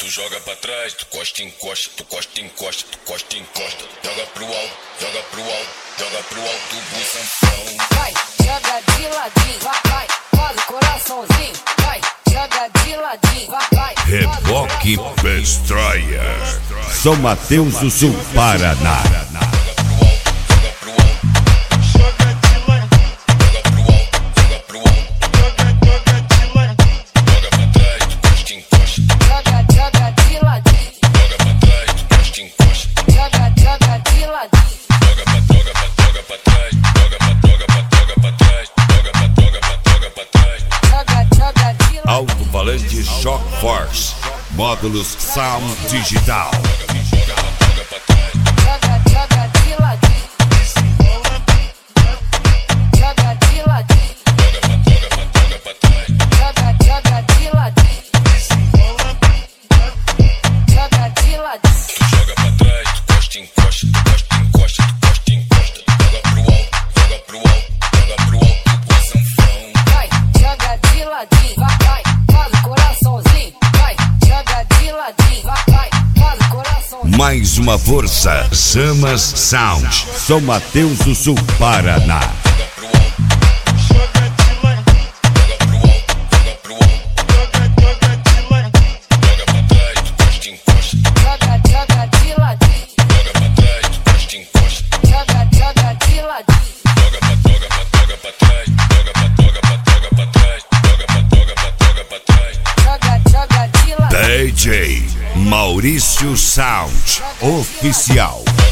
Tu joga pra trás, tu costa, encosta, tu costa, encosta, tu costa, encosta. Joga pro alto, joga pro alto, joga pro alto do sanfão. Vai, joga de ladinho, vai, faz o coraçãozinho. Vai, joga de ladinho, vai. Reboque Destroyer, São Mateus do Sul, Paraná. Alto-falante Shock Force, módulos Sound Digital. Mais uma força, Samas Sound, São Mateus do Sul, Paraná. DJ Maurício Sound Oficial.